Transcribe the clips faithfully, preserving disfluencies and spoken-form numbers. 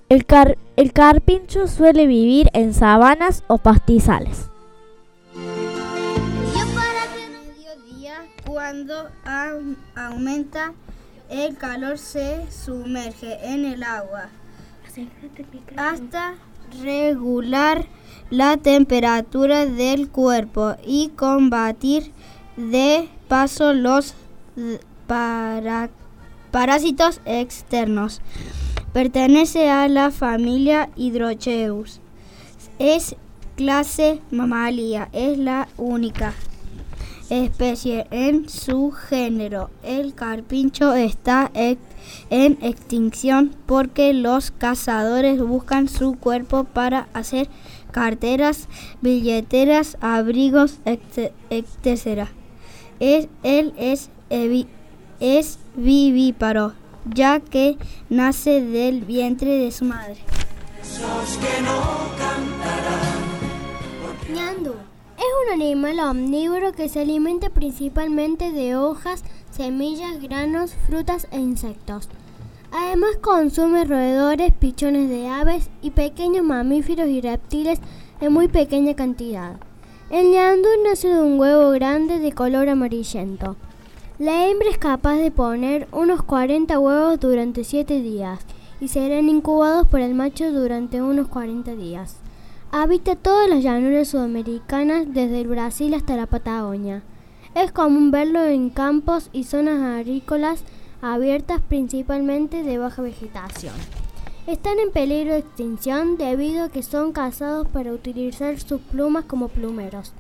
El, car- el carpincho suele vivir en sabanas o pastizales. Mediodía, cuando a- aumenta el calor, se sumerge en el agua hasta regular la temperatura del cuerpo y combatir de paso los para- parásitos externos. Pertenece a la familia Hydrocheus. Es clase mamalia, es la única especie en su género. El carpincho está ex- en extinción porque los cazadores buscan su cuerpo para hacer carteras, billeteras, abrigos, etc- etcétera. Es, él es, evi- es vivíparo, ya que nace del vientre de su madre. Ñandú es un animal omnívoro que se alimenta principalmente de hojas, semillas, granos, frutas e insectos. Además consume roedores, pichones de aves y pequeños mamíferos y reptiles en muy pequeña cantidad. El ñandú nace de un huevo grande de color amarillento. La hembra es capaz de poner unos cuarenta huevos durante siete días y serán incubados por el macho durante unos cuarenta días. Habita todas las llanuras sudamericanas desde el Brasil hasta la Patagonia. Es común verlo en campos y zonas agrícolas abiertas principalmente de baja vegetación. Están en peligro de extinción debido a que son cazados para utilizar sus plumas como plumeros.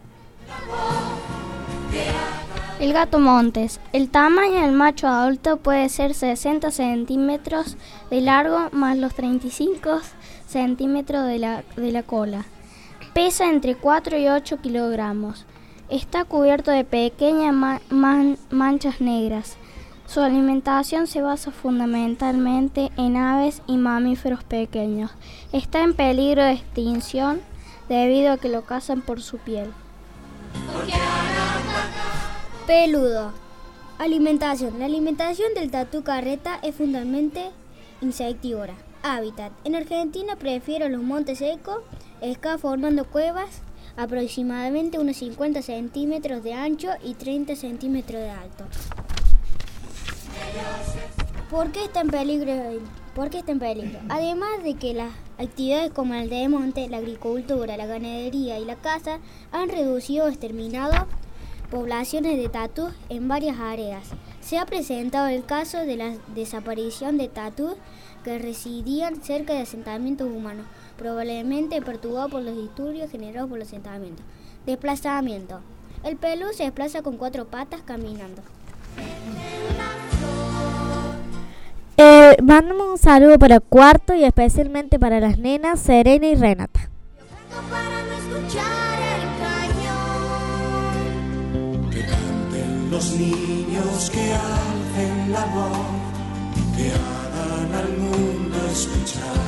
El gato montés. El tamaño del macho adulto puede ser sesenta centímetros de largo más los treinta y cinco centímetros de la, de la cola. Pesa entre cuatro y ocho kilogramos. Está cubierto de pequeñas man, man, manchas negras. Su alimentación se basa fundamentalmente en aves y mamíferos pequeños. Está en peligro de extinción debido a que lo cazan por su piel. Peludo. Alimentación. La alimentación del tatú carreta es fundamentalmente insectívora. Hábitat. En Argentina prefiere los montes secos, excava formando cuevas aproximadamente unos cincuenta centímetros de ancho y treinta centímetros de alto. ¿Por qué está en peligro? ¿Por qué está en peligro? Además de que las actividades como el de monte, la agricultura, la ganadería y la caza han reducido o exterminado poblaciones de tatús en varias áreas. Se ha presentado el caso de la desaparición de tatús que residían cerca de asentamientos humanos, probablemente perturbados por los disturbios generados por los asentamientos. Desplazamiento. El pelú se desplaza con cuatro patas caminando. Eh, mandamos un saludo para Cuarto y especialmente para las nenas Serena y Renata. Que canten los niños, que alcen la voz, que hagan al mundo escuchar.